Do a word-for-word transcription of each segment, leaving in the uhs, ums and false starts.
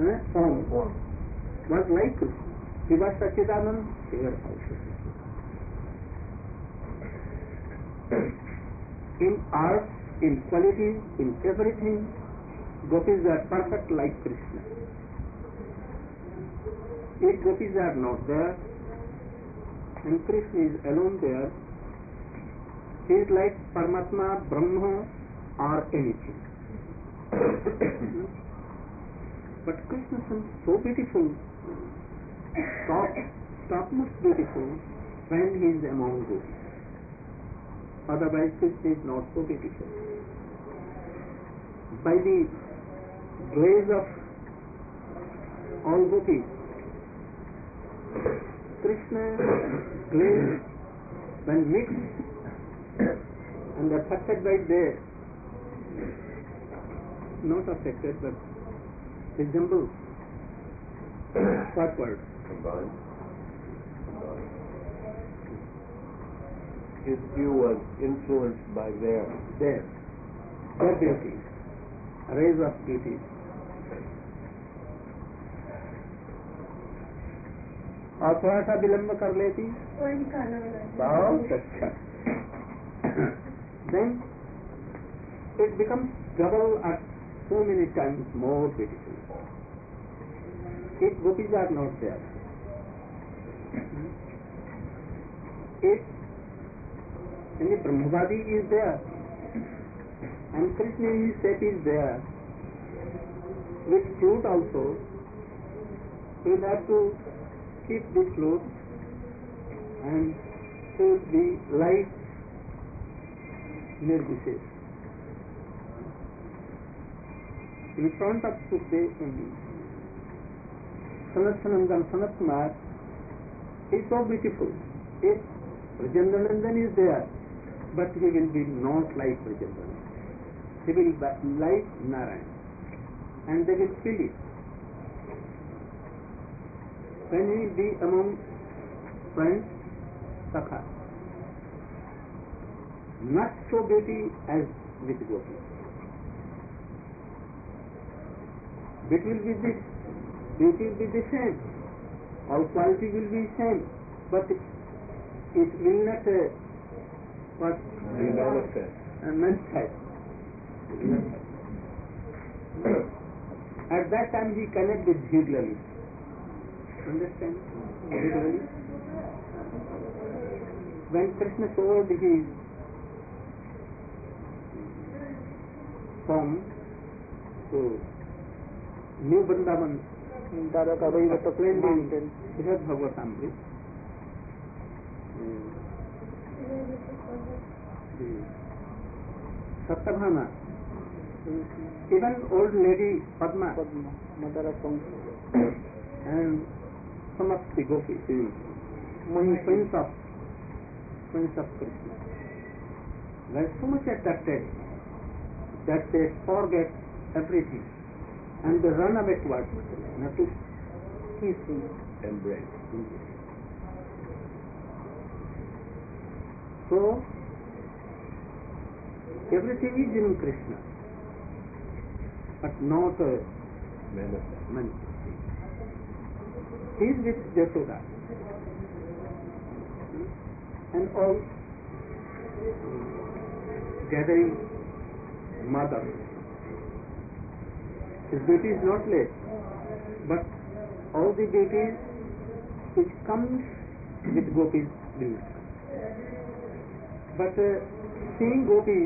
uh, form was like Krishna. He was Sachidanand, here also. In art, in quality, in everything, gopis are perfect like Krishna. If gopis are not there, and Krishna is alone there, he is like Paramatma, Brahma, or anything. But Krishna is so beautiful, top, topmost beautiful, when he is among gopis. Otherwise, Krishna is not so beautiful. By the grace of all gopis, Krishna grace, when mixed and affected by their, not affected but resemble, what word? Combined. His view was influenced by their their, their beauty, rays of beauty. और थोड़ा सा विलंब कर लेती बहुत अच्छा. Then it becomes double or so many times more beautiful. If gopis are not there, if any Brahmavadi is there and Krishna his shape is there, with flute also, we will have to keep the flute and should be light nirvishesh. In front of Sukdev only, Sanat Sanandan, Sanat Kumar is so beautiful. If Brajendranandan is there, but he will be not like Brajendranandan. He will be like Narayan, and they will feel it. When he will be among friends, Sakha, not so beauty as with Gopi. It will be this, beauty will be the same, all quality will be same, but it, it will not uh, what manifest. Uh, manifest. At that time he connect with Bhiglali. Understand? Bhiglali. When Krishna showed his form to New Vrindavan, Daraka Vaivata plain mountain, Srimad Bhagavatamrita, Satyabhama, even old lady Padma, Padma mother of Kamsa, and some of the gopis, mm. Prince of Prince of Krishna, were so much attracted that they forget everything and they run away towards not to kiss him, embrace. So everything is in Krishna, but not uh, manifest. manifest. He is with Yashoda and all gathering mother. His beauty is not less, but all the beauty which comes with gopis will not come. But uh, seeing gopis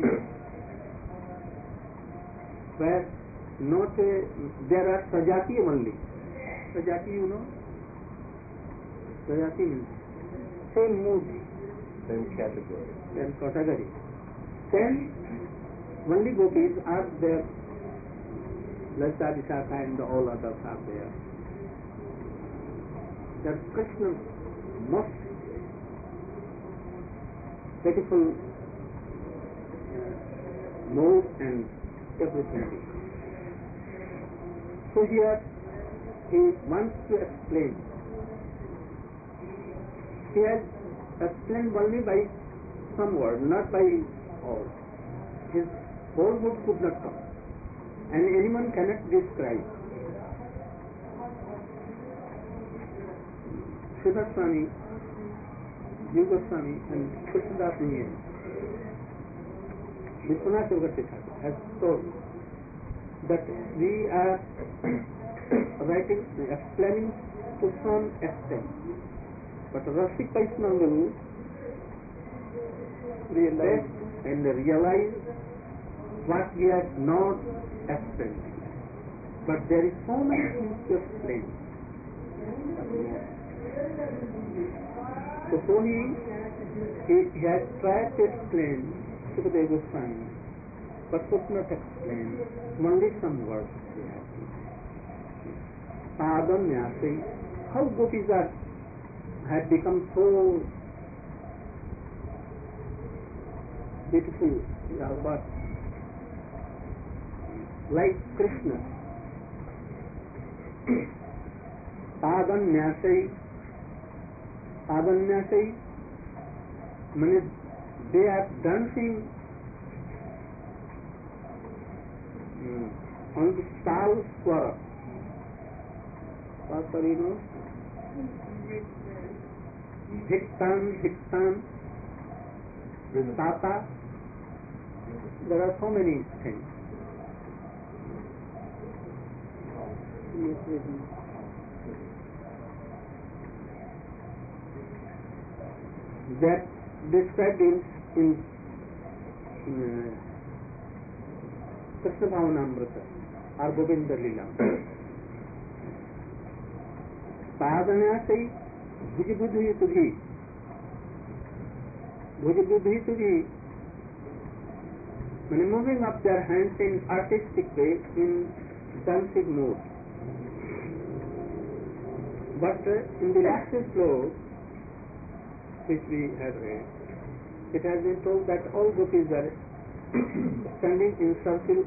where not uh, there are sajati only. Sajati, you know? Sajati means same mood, Same category. same category. Then only gopis are there. Lalita, Vishakha and all others are there. That Krishna most beautiful uh, mode and everything. So here he wants to explain. He has explained only by some word, not by all. His whole book could not come. And anyone cannot describe. Siddha Swami, Yuga Swami, and Krishnadas Indian, Vishwanath Yogachi Thakur has told that we are writing, explaining to some extent, but Rasik Vaishnava will realize and realize what we are not explaining. But there is so many things to explain. So, so he, he, he has tried to explain Sukadeva Goswami, but could not explain only some words. Padanyasi, how gopis are had become so beautiful, yeah, but like Krishna. Padanyasai, Padanyasai, means they are dancing mm, on the Tal Swara. What you know? Dhiktan, Dhiktan, Tata. There are so many things. That described in, in uh, Krishna Bhavanamrita or Govinda Lila. Padanyasai Bhujibudhi Tudhi. Bhujibudhi Tudhi, when moving up their hands in artistic way, in dancing mode. But uh, in the last flow, which we have read, it has been told that all gopis are standing in circle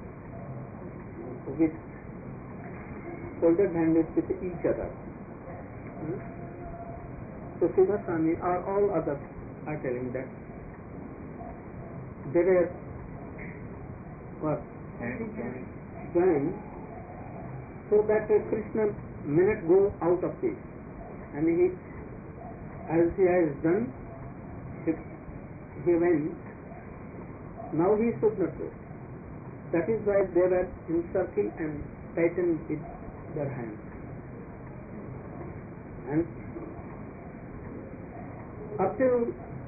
with folded hands with each other. Hmm? So Siddha Swami or all others are telling that they were what? Joined so that uh, Krishna may not go out of this. And he, as he has done, he, he went, now he should not go. That is why they were encircled and tightened with their hands. And up till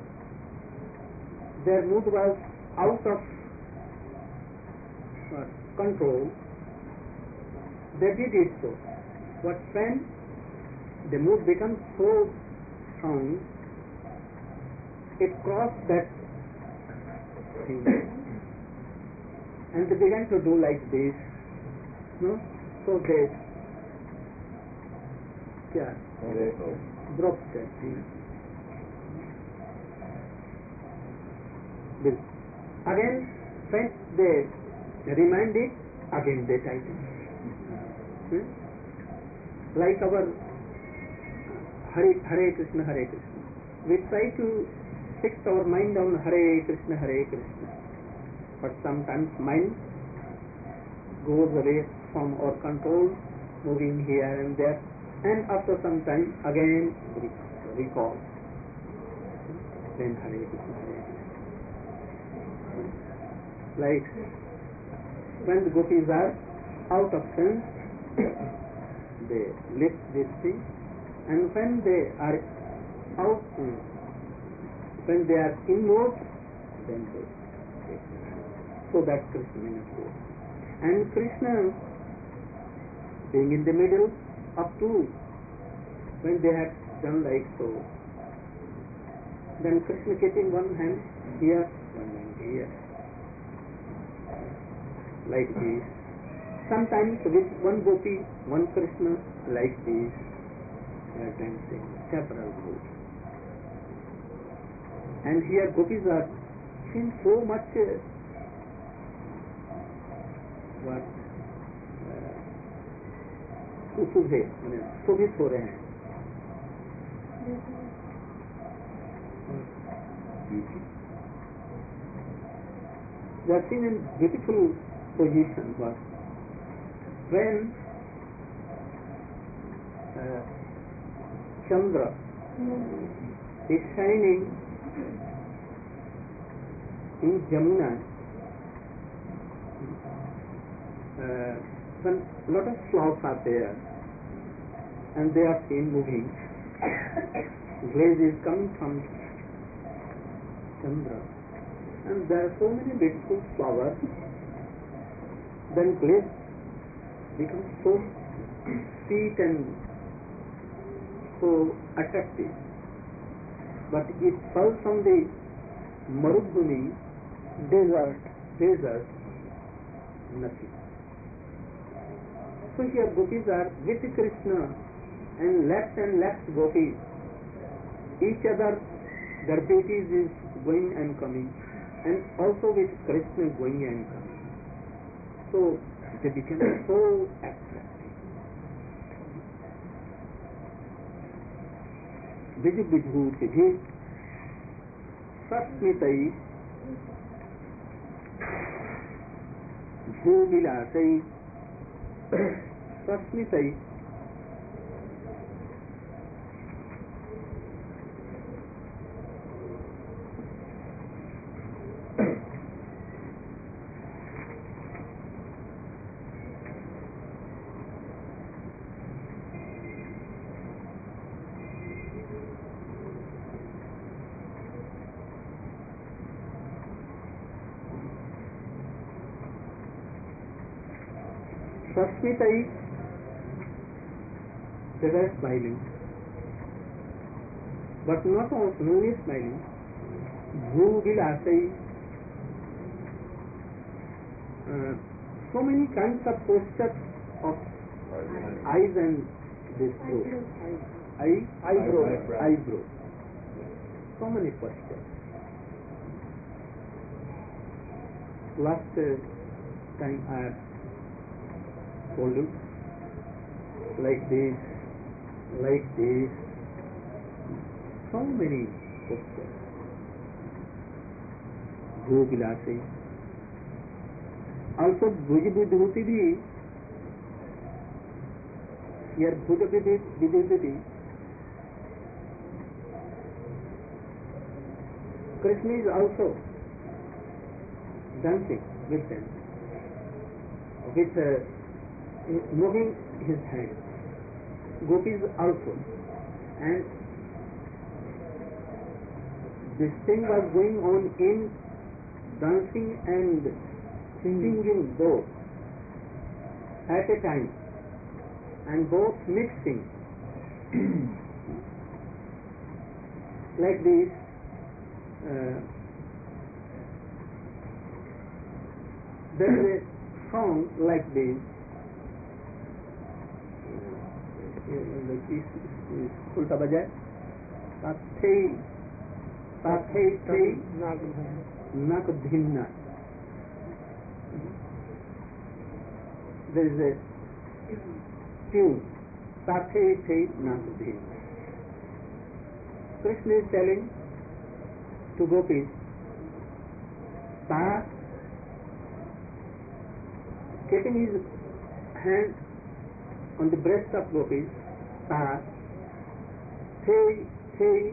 their mood was out of uh, control, they did it so. But when the mood becomes so strong, it crossed that thing. And they began to do like this. No? So they yeah, dropped that thing. Again, when they remind it, again they tighten. Hmm? Like our Hare, Hare Krishna, Hare Krishna. We try to fix our mind on Hare Krishna, Hare Krishna. But sometimes mind goes away from our control, moving here and there, and after some time again recall. Then Hare Krishna, Hare Krishna. Like when the gopis are out of sense, they lift this thing, and when they are out, when they are inward, then they take the hand, so that Krishna may not go. And Krishna, being in the middle of two, when they have done like so, then Krishna keeping one hand here, one hand here, like this. Sometimes with one gopi, one Krishna, like this, they are dancing, several groups. And here gopis are seem so much uh, what सुशुभे माने शोभित हो रहे हैं. They are seen in beautiful position, but when uh, Chandra is shining in Jamuna. Uh, when lot of clouds are there and they are seen moving, glaze is coming from Chandra, and there are so many beautiful flowers. Then glaze becomes so sweet and so attractive. But it falls from the Marubhumi, desert, desert, nothing. So here gopis are with Krishna, and left and left gopis, each other, their beauties is going and coming, and also with Krishna going and coming. So they become so attractive. Vij Vibhuti Bhi Sasmitai Bhuvilasai Sasmitai Sasmitai, they were smiling, but not only smiling. Bhuvilasai, uh, so many kinds of postures of eyes and this throat. Eye, eyebrow, Eyebrow. eyebrow. So many postures. Last uh, time I have told you, like this, like this, so many postures. Bhuvilasi. Also Bhuj Vidhuti bhi, here Bhuj Vidhuti, Krishna is also dancing with them, with uh, moving his hands. Gopis also. And this thing was going on in dancing and singing both at a time, and both mixing. Like this, uh, there is a song like this. उल्टा बजाय साथे साथे थे नाक भिन्ना. There is a tune, साथे थे नाक भिन्ना. Krishna is telling to gopis, Sa, keeping his hand on the breast of gopis, Sa, Thay, Thay,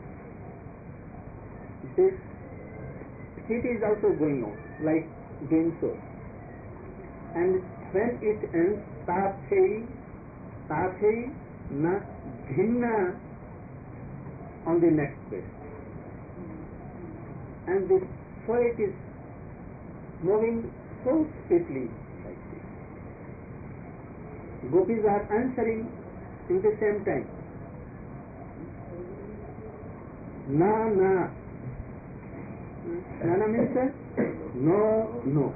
this heat is also going on, like doing so. And when it ends, Ta, Thay, Ta, Thay, Na, Bhinna, on the next page. And this so it is moving so swiftly like this. Gopis are answering in the same time. Na, na. Na, na means uh, no, no.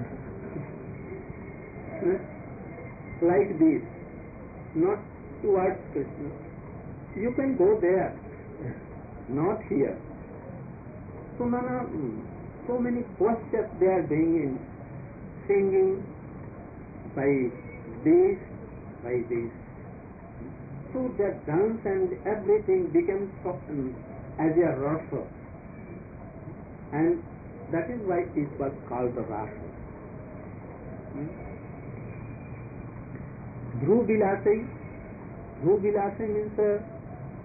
Like this. Not towards Krishna. You can go there, not here. So, na, na, so many postures they are doing in singing by this, by this. So that dance and everything becomes um, as a rasa. And that is why it was called the rasa. Hmm? Dhruv Vilasai. Dhruv Vilasai means uh,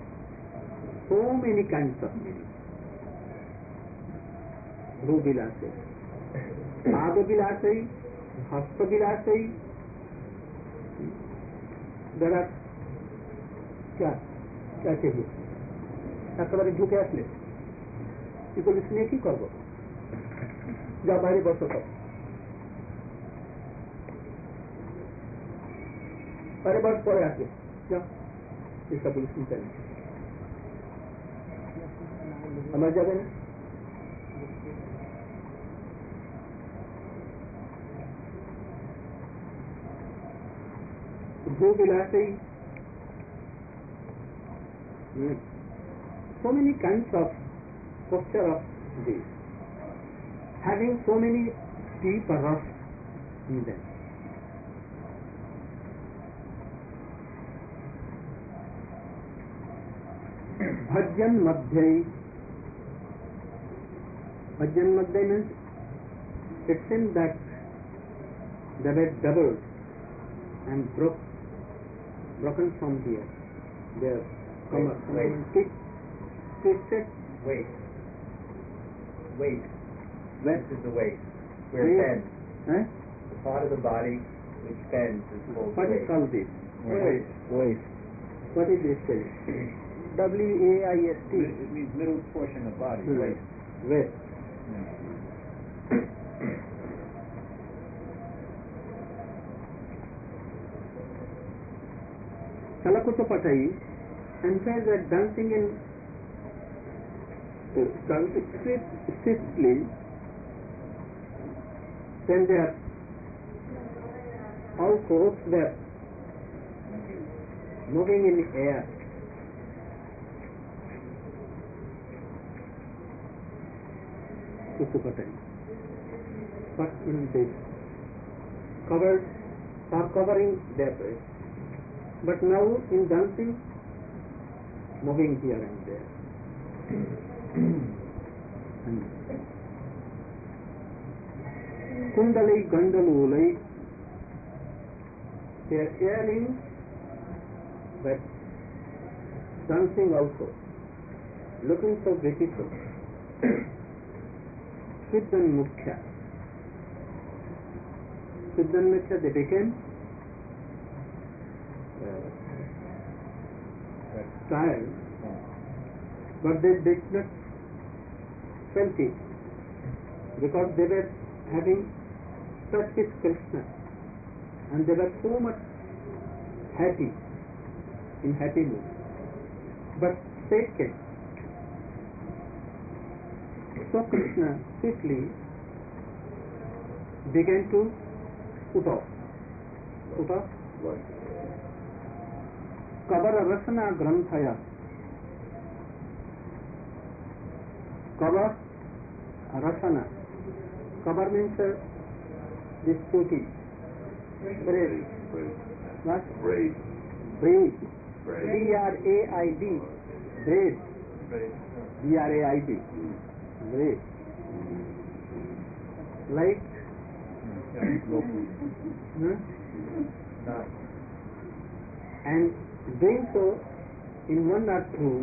so many kinds of meaning. Bhru Vilasai, Pada Vilasai, Hasta Vilasai. There are क्या क्या चाहिए একেবারে ঝুঁকে আসলে কি বলিস নিয়ে কি করবো যা বাইরে বসো তো আরে বাদ পরে আসবে যা এসব বলিস নিতে নেই আমার যাবে না ভূ বিলাসেই so many kinds of posture of this, having so many deep rafts in them. Bhajan Madhyai. Bhajan Madhyai means it seems that they were doubled and broke, broken from here. Their Wait, wait. Twist, twisted. Wait. Wait. Where? This is the weight. Where Wait. bends. Eh? The part of the body which bends is called What is weight. called this? Wait. Wait. What is this spelling? W A I S T. It means middle portion of body. Hmm. Wait. Where? Salakuchapatai emphasizes that dancing in uh, dancing swiftly, then they are also they're moving in the air. Kuchupatai. But in this covered for covering their face. But now in dancing, moving here and there. Kundalai Gandalulai, they are earning, but dancing also, looking so beautiful. Siddhan Mukhya. Siddhan Mukhya, they became Uh, tired, but they did not felt it because they were having touch with Krishna and they were so much happy, in happy mood. But second, so Krishna quickly began to put off. Put off what? Kabar Rasana Granthaya. Kabar Rasana. Kabar means uh, this putti. Braid. What? Braid. Braid. Braid. B R A I D. Braid. B R A I D. Braid. Like? Huh? Not. And doing so in one or two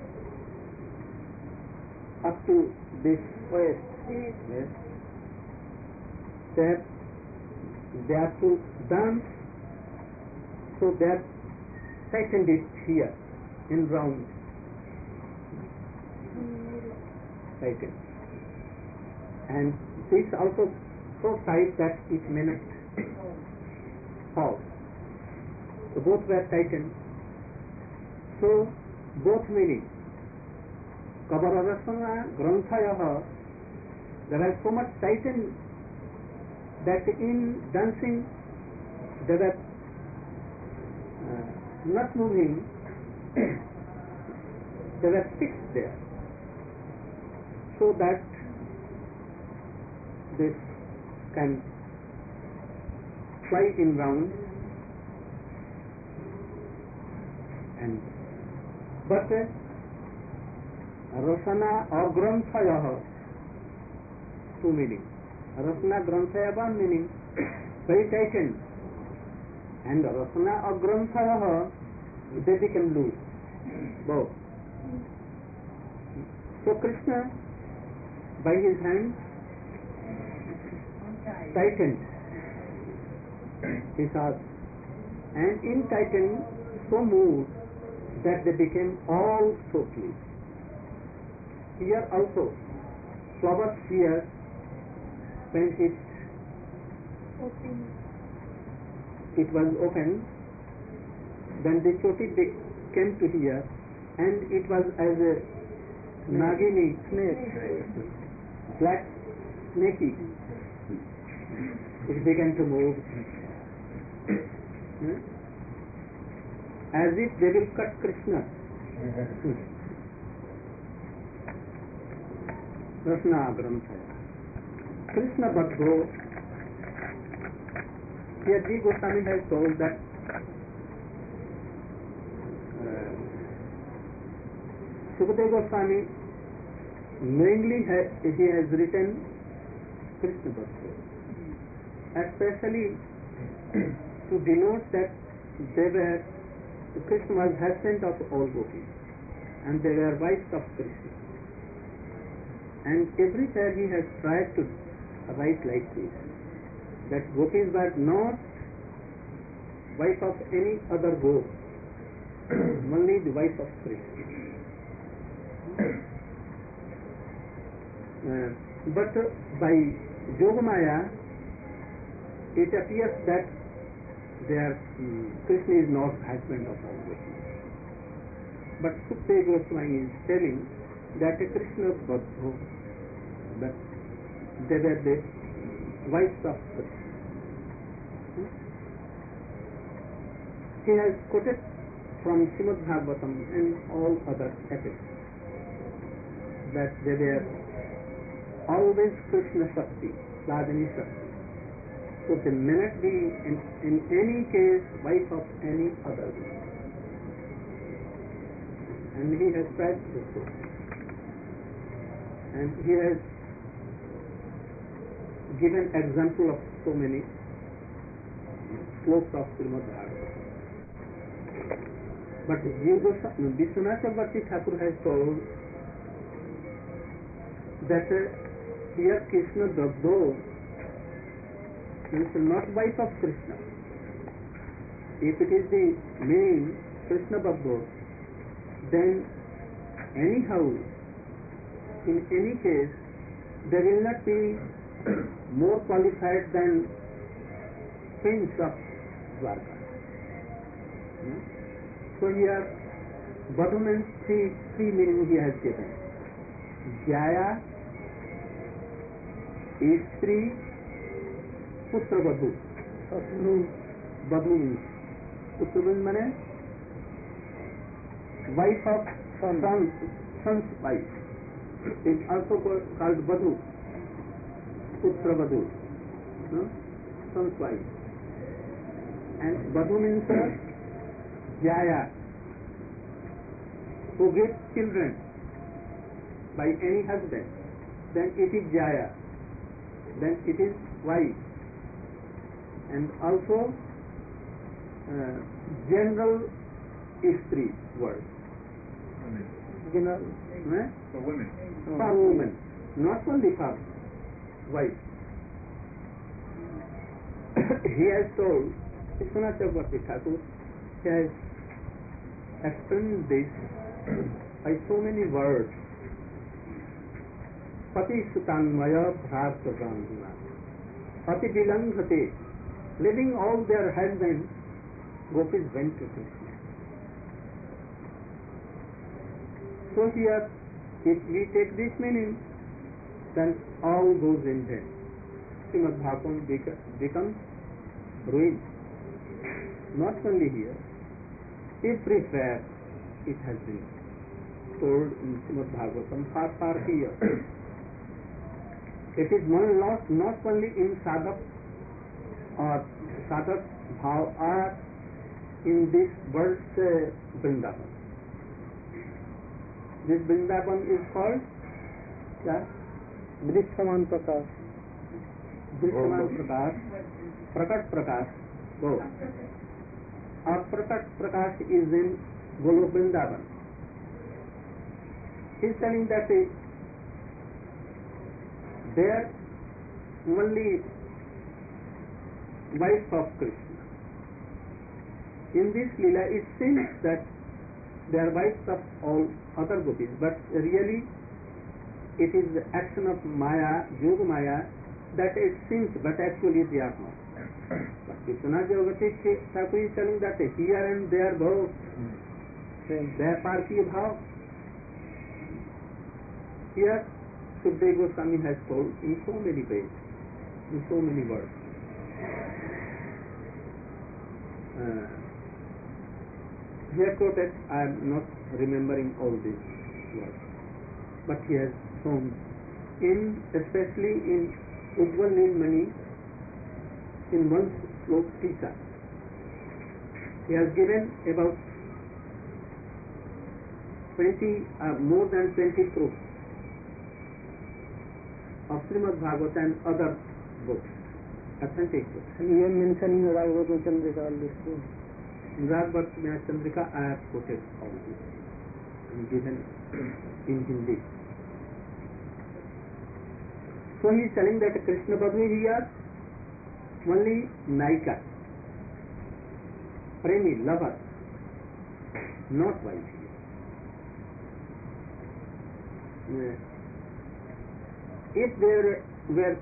up to this waist. Yes. That they have to dance, so they have tightened it here in round. Tightened. And this also so tight that it may not fall. So both were tightened. So both meaning Kabararasana Granthayaha, they were so much tightened that in dancing they were uh, not moving, they were fixed there, so that this can fly in round. And but uh, Rasana or Granthaya, two meaning. Rasana Granthaya, one meaning, very tightened. And Rasana or Granthaya, they become loose, both. So Krishna, by his hand, tightened his heart, and in tightening, so moved that they became all so pleased. Here also, flower sphere, when it it was opened, then the choti came to here, and it was as a Nagini snake, black snaky. It began to move, hmm? as if they will cut Krishna. Rasna Grantha. Krishna Bhagdo. Here G. Goswami has told that uh, Sukadeva Goswami knowingly ha he has written Krishna Bhagdo, especially to denote that they were Krishna was husband of all gopis, and they were wives of Krishna. And everywhere he has tried to write like this, that gopis were not wife of any other gop, only the wife of Krishna. Uh, but uh, by Yogamaya, it appears that their um, Krishna is not husband of all gopis. But Sukadeva Goswami is telling that a Krishna Bhagdo, that they were the wives of Krishna. Hmm? He has quoted from Srimad Bhagavatam and all other epics that they were always Krishna Shakti, Ladini Shakti. So they may not be in, in any case wife of any other. And he has tried to do so. And he has given example of so many slokas of Srimad Bhagavatam. But Vishwanath Chakravarti Thakur has told that uh, here Krishna Bhagdo is not wife of Krishna. If it is the name Krishna Bhagdo, then anyhow, in any case, there will not be more qualified than prince of Dwarka. Hmm? So here, Badhu means three, three meanings he has given. Jaya, Istri, Putra Badhu. Badhu means Putra means wife of son, son's wife. It is also called Badhu, Putra Badhu, no? Son's wife. And Badhu means Jaya, who gets children by any husband, then it is Jaya, then it is wife. And also uh, general Istri word. General, eh? For women. For women, not only for wife. He has told, Vishwanath Chakravarti Thakur, he has explained this by so many words. Pati Sutanmaya Bharata Gandhuna. Pati Vilanghate. Leaving all their husbands, gopis went to Krishna. So here, if we take this meaning, then all goes in vain. Srimad Bhagavatam becomes ruined. Not only here, everywhere it has been told in Srimad Bhagavatam for far here. It is one not, not only in sadhak or sadhak bhav or in this world's uh, Vrindavan. This Vrindavan is called yeah? Drishaman Prakash. Drishaman Prakash, Prakat Prakash, go. Our Prakat Prakash is in Golok Vrindavan. he is telling that uh, they are only wives of Krishna. In this Leela, it seems that they are wives of all other gopis, but really it is the action of Maya, Yoga Maya, that it seems, but actually they are not. But Vishwanath Jagati Thakur is telling that here and there both, they are Parkiya Bhav. Here Sukadeva Goswami has told in so many ways, in so many words. Uh, he has quoted, I am not remembering all these words, but he has shown, in especially in Ujjwal Nilmani, in one slok Tika, he has given about twenty, uh, more than twenty proofs of Srimad Bhagavata and other books, authentic books. And you are mentioning Raghavata Chandrika all this too. In Raghavata Chandrika, I have quoted all this and given in Hindi. So he is telling that Krishna Padmi here only Naika, Premi, lover, not wife here. If there were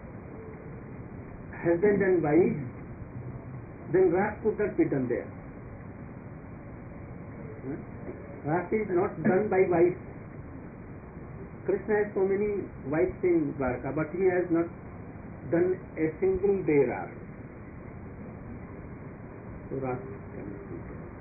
husband and wife, then Ras could not be done there. Ras is not done by wife. Krishna has so many wives in Dwarka, but he has not done a single day Ras. So Ras cannot be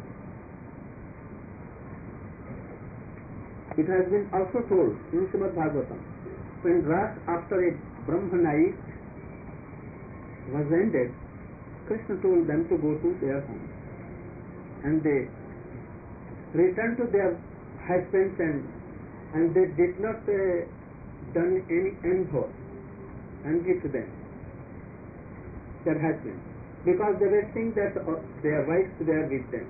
done. It has been also told in Srimad Bhagavatam, when Ras after a Brahma night was ended, Krishna told them to go to their home. And they returned to their husbands and and they did not uh, done any envoy and give to them, their husbands, because they were saying that uh, their wives were with them.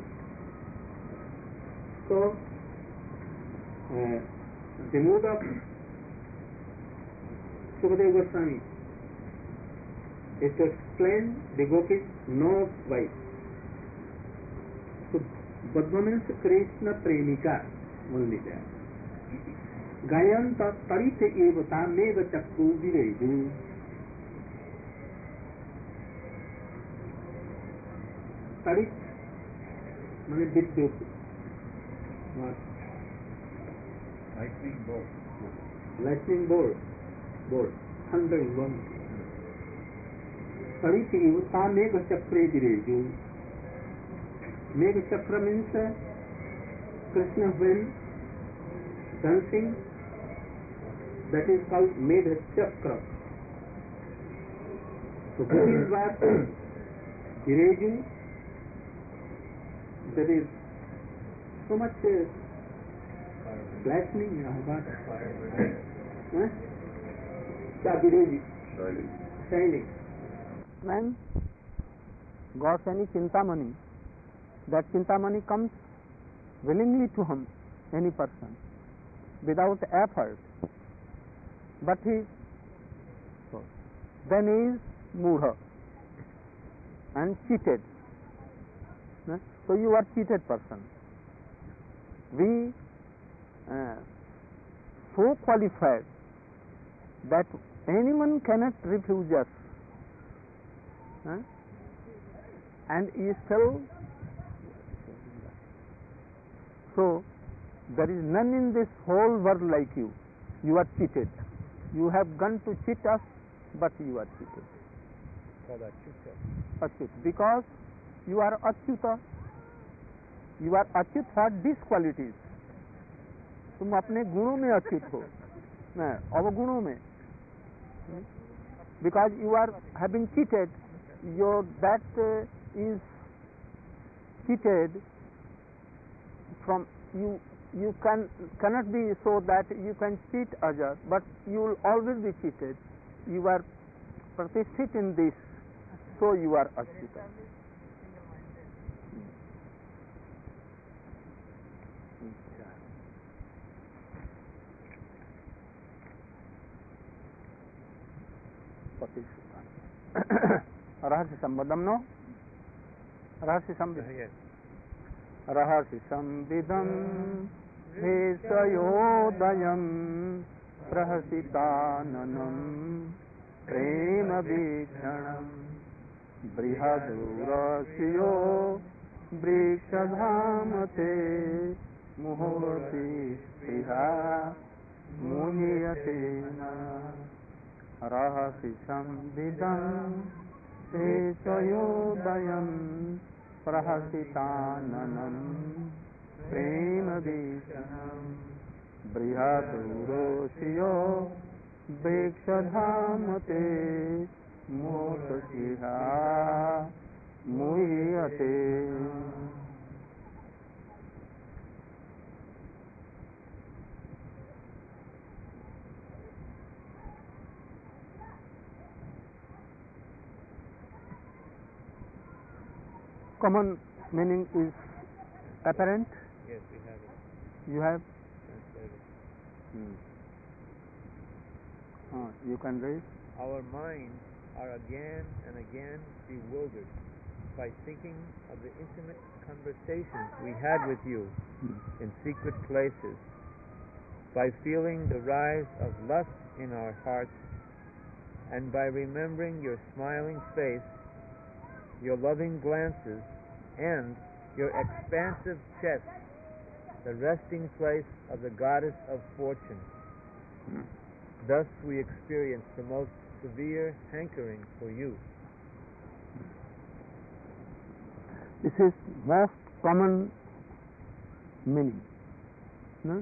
So, uh, the mood of Sukadeva Goswami is to explain the gopis no wife. So, Badma means Krishna Premika only there. Gayanta Tarite Evata Meva Chakku Vireju. Tarit means Vidyut. What? Lightning bolt. Lightning bolt. Bolt. Thunder is one. Tarite Evata Meva Chakre Vireju. Meva Chakra means uh, Krishna when dancing, that is called Medha Chakra. So what is what? Vireju, there is so much uh, lightning, what? Huh? Yeah, Vireju. Shining. Shining. When got any Chintamani, that Chintamani comes willingly to him, any person, without effort, but he then he is mudha and cheated. So you are cheated person. We uh, so qualified that anyone cannot refuse us, huh? And is still so. There is none in this whole world like you. You are cheated. You have gone to cheat us, but you are cheated. Achyut. Because you are achyuta. You are achyut for these qualities. तुम अपने गुणों में अच्युत हो, अवगुणों में. Because you are having cheated, your that uh, is cheated from you. You can cannot be so that you can cheat others, but you will always be cheated. You are pratisthit in this, so you are achyuta. Pati Sutan. Rahasi Sambadam, no? Rahasi Sambadam. Yes. Rahasi Sambidam Vesayodayam Prahasitananam Prema Vikhanam Brihadurasyo Brikshadhamate Muhurti Priha Muhiyatena Rahasi Sambidam Vesayodayam Prahasitananam Prema Vikhanam Brihadurasyo Brikshadhamate Muhurti Muhiyate. Common meaning is apparent. Yes, we have it You have. translated. Hmm. Uh, you can read. Our minds are again and again bewildered by thinking of the intimate conversations we had with you Hmm. in secret places, by feeling the rise of lust in our hearts, and by remembering your smiling face, your loving glances, and your expansive chest, the resting place of the goddess of fortune. Hmm. Thus we experience the most severe hankering for you. This is most common meaning. No?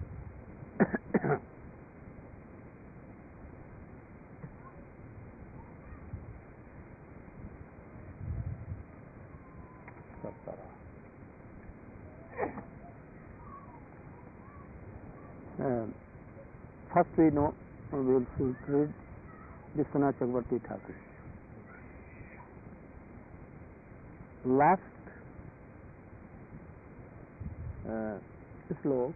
Uh, first we know, we will read Vishwanath Chakravarti Thakur. Last uh, slok,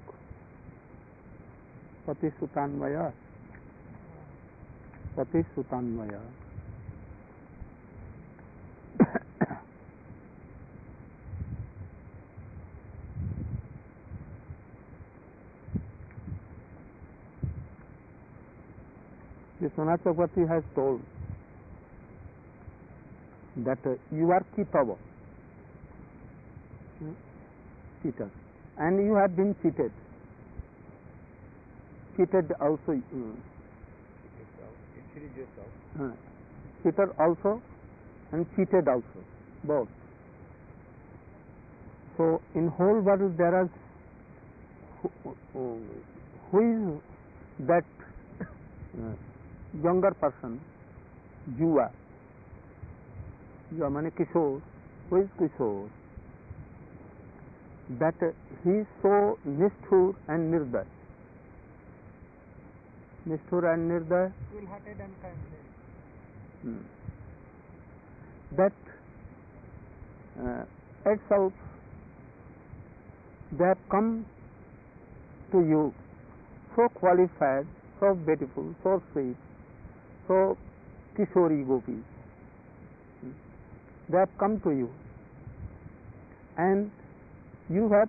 Pati Sutanmaya, Pati Sutanmaya. Vishwanath Chakravarti has told that uh, you are keeper, hmm? cheater, and you have been cheated. Cheated also, uh, Yourself. You cheated yourself. uh, cheater also, and cheated also, both. So in whole world there are who, who, who is that uh, younger person, Yuva. Yuva means Kishore. Who is Kishore? That uh, he is so Nishthur and Nirdaya. Nishthur and Nirdaya. Cool-hearted and kindly. Hmm. That uh, itself, they have come to you so qualified, so beautiful, so sweet, so Kishori gopis. They have come to you, and you have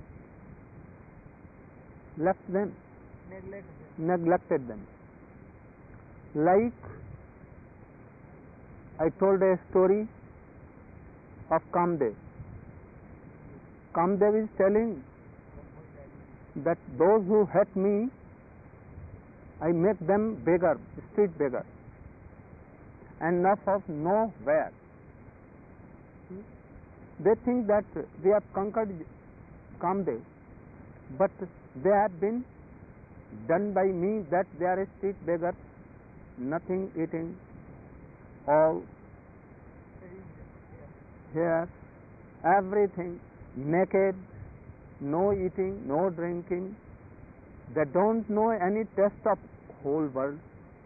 left them, Neglect them. neglected them. Like I told a story of Kamdev. Kamdev is telling that those who hate me, I make them beggar, street beggar, and not of nowhere. They think that they have conquered Kamdev, but they have been done by me, that they are a street beggar, nothing eating, all here, everything naked, no eating, no drinking. They don't know any taste of whole world.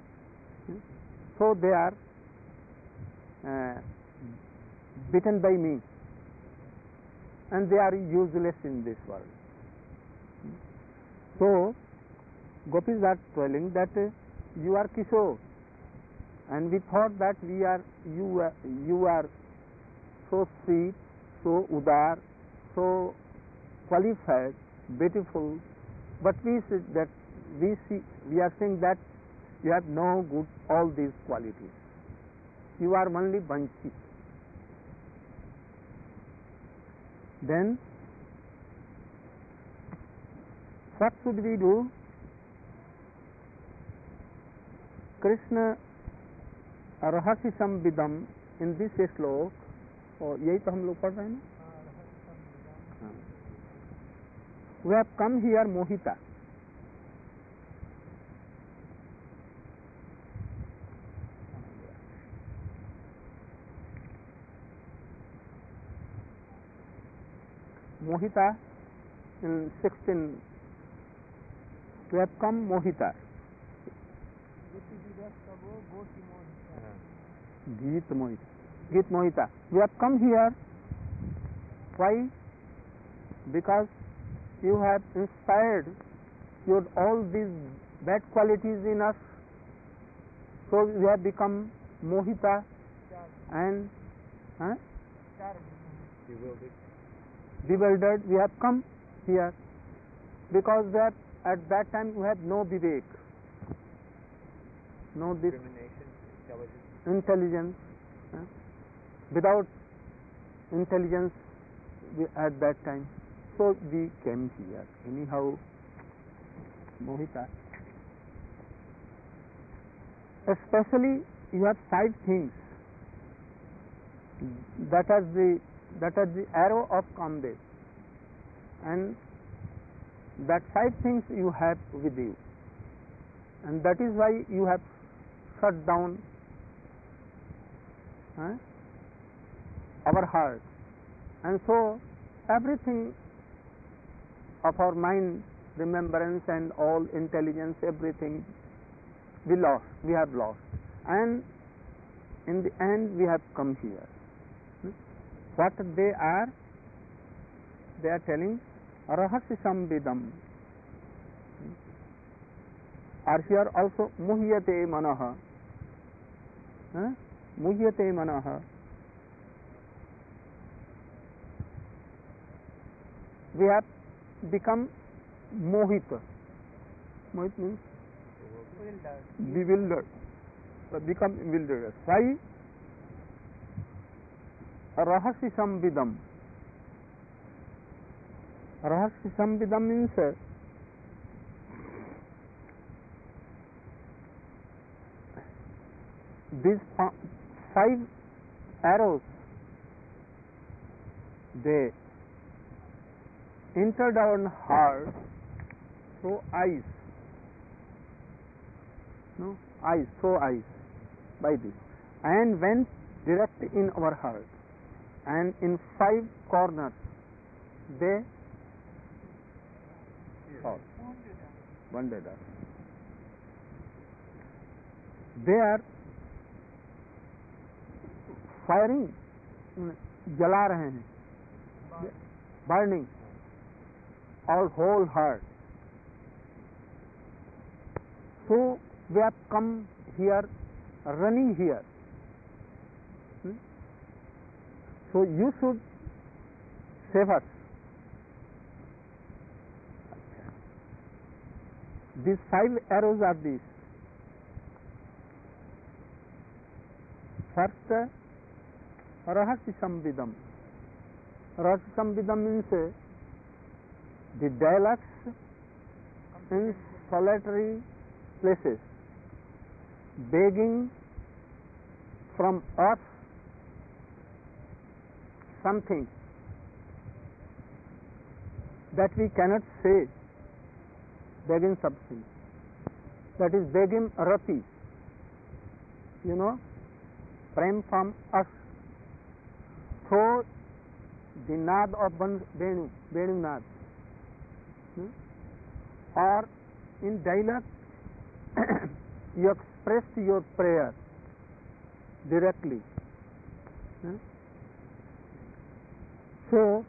So they are uh, bitten by me, and they are useless in this world. So gopis are telling that uh, you are Kishore, and we thought that we are you are, you are so sweet, so udar, so qualified, beautiful, but we see that we see we are saying that you have no good all these qualities. You are only vanchit. Then what should we do? Krishna रहस्य संविदम in this श्लोक, और यही तो हम लोग पढ़ रहे हैं ना. We have come here mohita. Mohita in sixteen. We have come mohita. Geet Mohita. Geet Mohita. We have come here. Why? Because you have inspired your all these bad qualities in us. So we have become Mohita and huh? bewildered. bewildered. We have come here because that at that time we have no vivek, no this Discrimination, intelligence. intelligence. huh? Without intelligence we, at that time, so we came here. Anyhow, Mohita. Especially you have five things that are the that are the arrow of Kamdev, and that five things you have with you, and that is why you have shut down huh, our heart, and so everything of our mind, remembrance and all intelligence, everything we lost, we have lost, and in the end we have come here. What they are? They are telling rahasya samvidam. Are here also muhyate manaha. Huh? Muhyate manaha. We have become mohita. Mohit means bewildered. So become bewildered. Why? Rahasya samvidam. Rahasya samvidam means uh, these five arrows, they entered our heart through eyes. No, eyes, through eyes, by this, and went direct in our heart, and in five corners they thought, wounded us. They are firing, जला रहे हैं, burning our whole heart. So we have come here, running here. Hmm? So you should save us. These five arrows are these. First, rahasya samvidam. Rahasya samvidam means uh, the dialects in solitary places, begging from us something that we cannot say, begging something, that is begging rati, you know, prem from us, through the nad of Venu, Venu nad, hmm? or in dialect you expressed your prayer directly. Hmm? So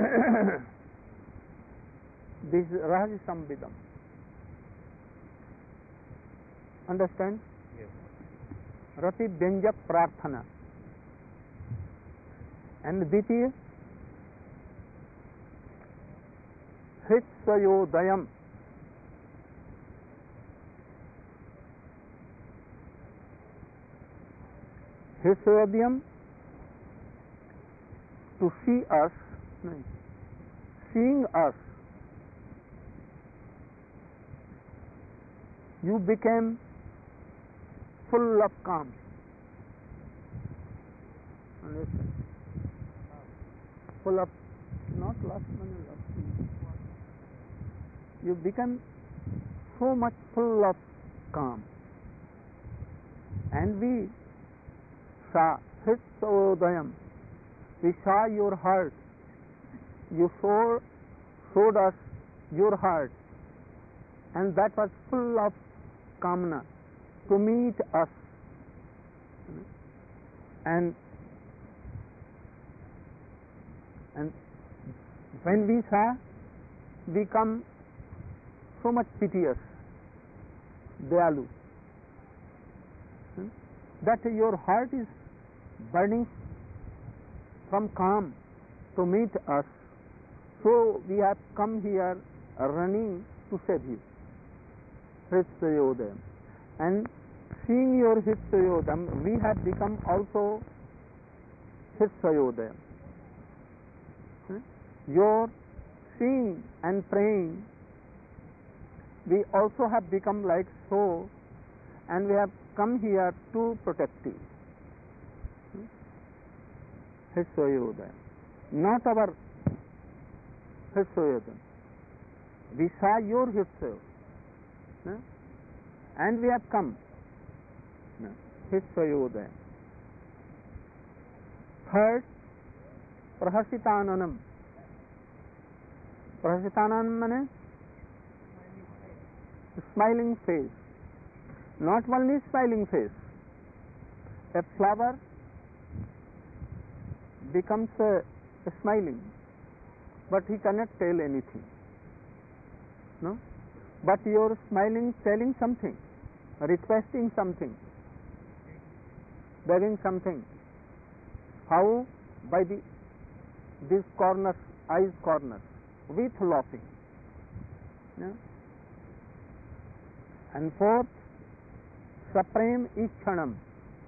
this is rahasya samvidam. Understand? Yes. रति व्यंजक प्रार्थना, and द्वितीय हृत्सयोदयम, हृत्सयोदयम to see us, seeing us, you became full of calm. Understand? Full of, not lust, lust. You become so much full of calm. And we saw Hitsodayam, we saw your heart. You showed, showed us your heart, and that was full of kamna to meet us. And and when we saw, we come so much piteous, dayalu, that your heart is burning from calm to meet us. So we have come here running to save you. Hritzayodam. And seeing your Hritzayodam, we have become also Hritzayodam. Your seeing and praying, we also have become like so, and we have come here to protect you. Hritzayodam. Not our Hritzayodam. We saw your Hritzayodam, and we have come. Hritzayodam. Third, Prahasitananam. Prahasitananam means smiling face. Not only smiling face. A flower becomes uh, smiling, but he cannot tell anything. No? But you're smiling, telling something, requesting something, begging something. How? By the these corners, eyes corners, with laughing. No? And fourth, Supreme Ikshanam.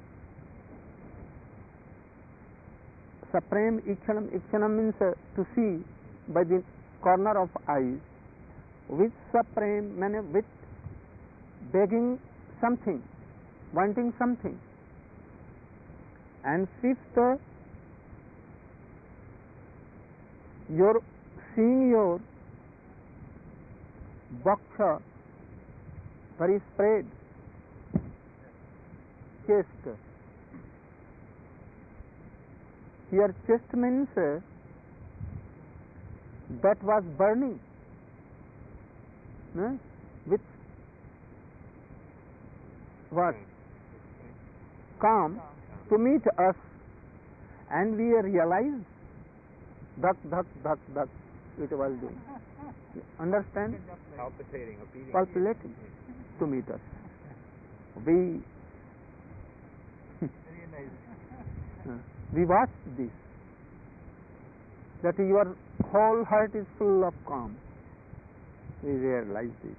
Supreme Ikshanam. Ikshanam means uh, to see by the corner of eyes. With Supreme, means with begging something, wanting something. And fifth, uh, your seeing your baksha very spread, chest. Here chest means uh, that was burning uh, with what? Calm to meet us, and we realized dhak dhak dhak dhak it was doing. Understand? Palpitating or beating. Palpitating to meet us. We we watched this, that your whole heart is full of calm. We realize this.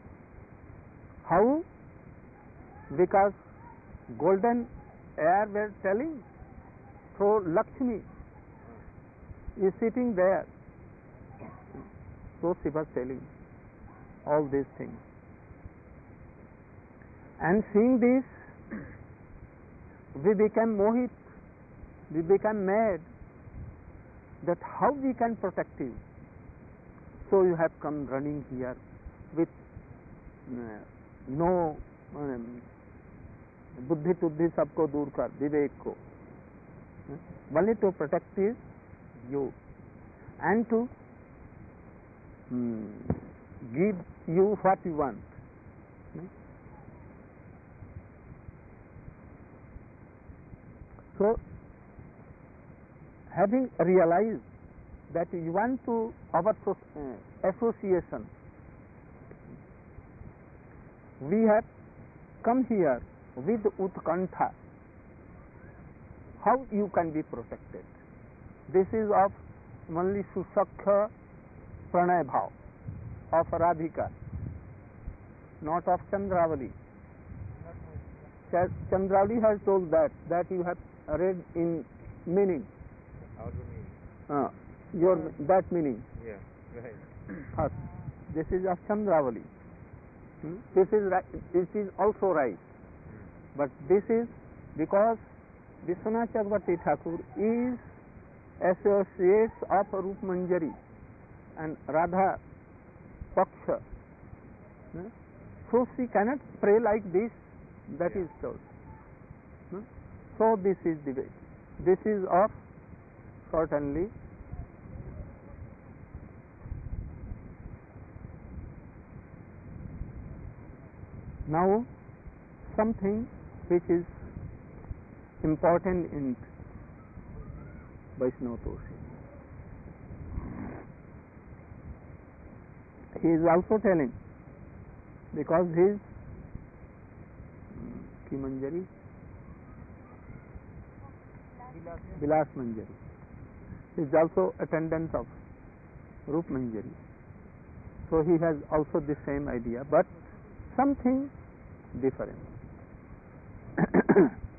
How? Because golden air were telling, so Lakshmi is sitting there. So she was telling all these things. And seeing this, we became mohit, we became mad, that how we can protect you. So you have come running here with uh, no um, buddhi tuddhi sabko dur kar, vivek ko. Uh, only to protect is you, and to um, give you what you want. Uh, so, having realized that you want to our uh, association, we have come here with utkantha, how you can be protected. This is of only Susakha Pranay Bhav of Radhika, not of Chandravali. Chandravali has told that, that you have read in meaning. Outer meaning. Uh, your that meaning. Yeah, right. First, this is of Chandravali. Hmm? This is right. This is also right, but this is because Vishwanath Chakravarti Thakur is associates of Rup Manjari and Radha Paksha. Hmm? So she cannot pray like this. That Yeah. is told. Hmm? So this is the way. This is of certainly now something which is important in Vaishnava Toshi. He is also telling, because his Ki Manjari, Vilas Manjari, is also attendant of Rup Manjari. So he has also the same idea, but something different.